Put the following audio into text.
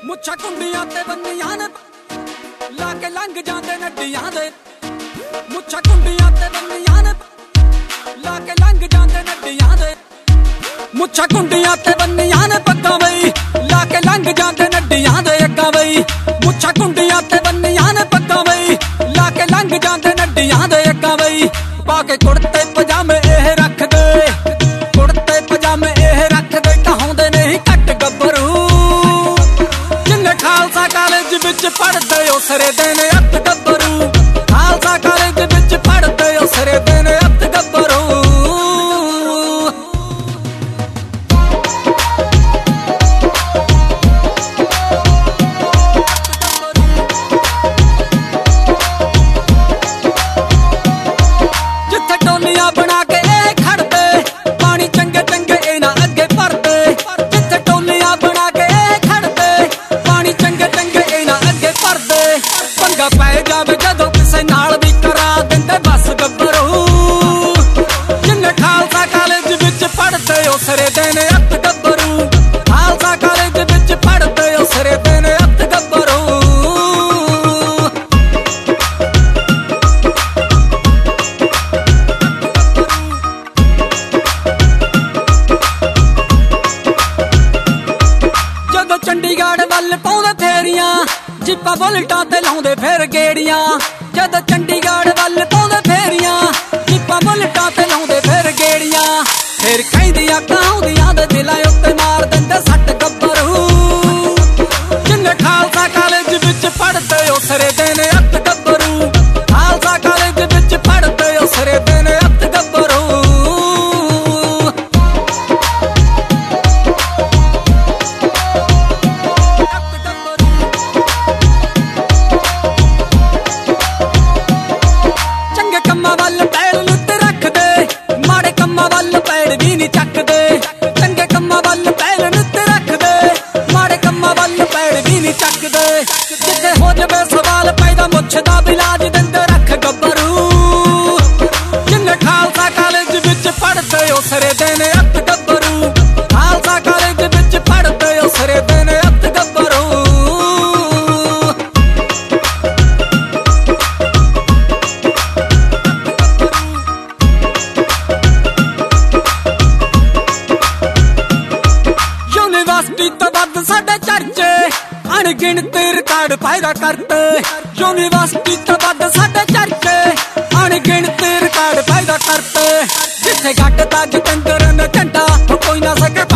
ਮੁੱਛਾਂ ਕੁੰਡੀਆਂ ਤੇ ਬੰਨੀਆਂ ਨੇ ਲਾ ਕੇ ਲੰਘ ਜਾਂਦੇ ਨੱਡੀਆਂ ਦੇ। ਮੁੱਛਾਂ ਕੁੰਡੀਆਂ ਤੇ ਬੰਨੀਆਂ ਨੇ ਲਾ ਕੇ ਲੰਘ ਜਾਂਦੇ ਨੱਡੀਆਂ ਦੇ। ਮੁੱਛਾਂ ਕੁੰਡੀਆਂ ਤੇ ਬੰਨੀਆਂ ਨੇ ਪੱਗਾਂ ਬਈ ਲਾ ਕੇ ਲੰਘ ਜਾਂਦੇ ਨੱਡੀਆਂ ਦੇ ਅੱਗਾ ਬਈ। ਮੁੱਛਾਂ ਕੁੰਡੀਆਂ ਤੇ ਬੰਨੀਆਂ ਨੇ ਪੱਗਾਂ ਬਈ ਲਾ ਕੇ ਲੰਘ ਜਾਂਦੇ ਨੱਡੀਆਂ ਦੇ ਅੱਗਾ ਬਈ। ਪਾ ਕੇ ਕੁੜਤੇ ਪਜਾਮੇ ਇਹ ਰੱਖਦੇ, ਕੁੜਤੇ ਪਜਾਮੇ ਇਹ ਰੱਖਦੇ, ਕਹਾਉਂਦੇ ਨਹੀਂ ਘੱਟ ਗੱਭਰੂ। ਜਿੰਨੇ ਖਾਲਸਾ ਕਾਲਜ ਵਿੱਚ ਪੜ੍ਹਦੇ ਉਹ ਸਿਰੇ ਦੇ ਨੇ ਅੱਤ ਗੱਭਰੂ। ਖਾਲਸਾ ਕਾਲਜ ਵਿੱਚ ਪੜ੍ਹਦੇ ਉਹ ਸਿਰੇ ਦੇ ਨੇ ਅੱਤ ਗੱਭਰੂ। ਜਿੱਥੇ ਟੋਲੀਆਂ ਬਣਾ ਕੇ ਇਹ ਖੜਦੇ, ਪਾਣੀ ਚੰਗੇ ਚੰਗੇ ਇਹਨਾਂ ਅੱਗੇ ਭਰਦੇ। ਜਿੱਥੇ ਟੋਲੀਆਂ ਬਣਾ ਕੇ ਇਹ ਖੜਦੇ, ਪਾਣੀ ਚੰਗੇ ਚੰਗੇ ਇਹਨਾਂ ਅੱਗੇ ਭਰਦੇ। ਪੰਗਾ ਪੈ ਜਾਵੇ ਜਦੋਂ ਕਿਸੇ ਨਾਲ ਵੀ ਕਰਾ ਦਿੰਦੇ ਬਸ ਗੱਭਰੂ। ਜਿੰਨੇ ਖਾਲਸਾ ਕਾਲਜ ਵਿੱਚ ਪੜ੍ਹਦੇ ਉਹ ਸਿਰੇ ਦੇ ਨੇ ਅੱਤ ਗੱਭਰੂ। ਖਾਲਸਾ ਕਾਲਜ ਵਿੱਚ ਪੜ੍ਹਦੇ ਉਹ ਸਿਰੇ ਦੇ ਨੇ ਅੱਤ ਗੱਭਰੂ। ਜਦੋਂ ਚੰਡੀਗੜ੍ਹ ਵੱਲ ਪਾਉਂਦੇ ਫੇਰੀਆਂ, ਜਿੱਪਾਂ ਬੁਲਟਾਂ ਤੇ ਲਾਉਂਦੇ ਫਿਰ ਗੇੜੀਆਂ। ਜਦੋਂ ਚੰਡੀਗੜ੍ਹ ਵੱਲ ਪਾਉਂਦੇ ਫੇਰੀਆਂ, ਜਿੱਪਾਂ ਬੁਲਟਾਂ ਤੇ ਲਾਉਂਦੇ ਫਿਰ ਗੇੜੀਆਂ। ਫਿਰ ਕਹਿੰਦੀਆਂ ਕਹਾਉਂਦੀਆਂ ਦੇ ਦਿਲਾਂ ਉੱਤੇ ਮਾਰ ਦਿੰਦੇ ਸੱਟ ਗੱਭਰੂ। ਜਿੰਨੇ ਖਾਲਸਾ ਕਾਲਜ ਵਿੱਚ ਪੜ੍ਹਦੇ ਉਹ ਸਿਰੇ ਦੇ ਨੇ ਅੱਤ ਗੱਭਰੂ। ਖਾਲਸਾ ਕਾਲਜ ਵਿੱਚ ਪੜ੍ਹਦੇ ਉਹ ਸਿਰੇ ਦੇ ਨੇ ਅੱਤ ਗੱਭਰੂ। ਚੰਗੇ ਕੰਮਾਂ ਵੱਲ ਪੈਰ ਲੁੱਟ ਰੱਖਦੇ, ਮਾੜੇ ਕੰਮਾਂ ਵੱਲ ਪੈਰ ਵੀ ਨਹੀਂ ਚੱਕਦੇ। ਚੰਗੇ ਕੰਮਾਂ ਵੱਲ ਪੈਰ ਲੁੱਟ ਰੱਖਦੇ, ਮਾੜੇ ਕੰਮਾਂ ਵੱਲ ਪੈਰ ਵੀ ਨਹੀਂ ਚੱਕਦੇ। ਜਿੱਥੇ ਹੋ ਜਾਵੇ ਸਵਾਲ ਪੈਦਾ ਮੁੱਛ ਦਾ ਇਲਾਜ ਦਿੰਦੇ ਰੱਖ ਗੱਭਰੂ। ਜਿੰਨੇ ਖਾਲਸਾ ਕਾਲਜ ਵਿੱਚ ਪੜ੍ਹਦੇ ਉਹ ਸਿਰੇ ਦੇ ਨੇ ਅੱਤ ਗੱਭਰੂ। ਖਾਲਸਾ ਕਾਲਜ ਵਿੱਚ ਪੜ੍ਹਦੇ ਉਹ ਸਿਰੇ ਦੇ ਨੇ ਅੱਤ ਗੱਭਰੂ। ਯੂਨੀਵਰਸਿਟੀ ਤੋਂ ਵੱਧ ਸਾਡੇ ਚਰਚੇ, ਅਣਗਿਣਤ ਰਿਕਾਰਡ ਪੈਦਾ ਕਰਤੇ। ਯੂਨੀਵਰਸਿਟੀ ਤੋਂ ਵੱਧ ਸਾਡੇ ਚਰਚੇ, ਅਣਗਿਣਤ ਰਿਕਾਰਡ ਪੈਦਾ ਕਰਤੇ। ਜਿੱਥੇ ਗੱਡ ਤੱਕ ਕੰਦਰ ਨੇ ਝੰਡਾ ਕੋਈ ਨਾ ਸਕੇ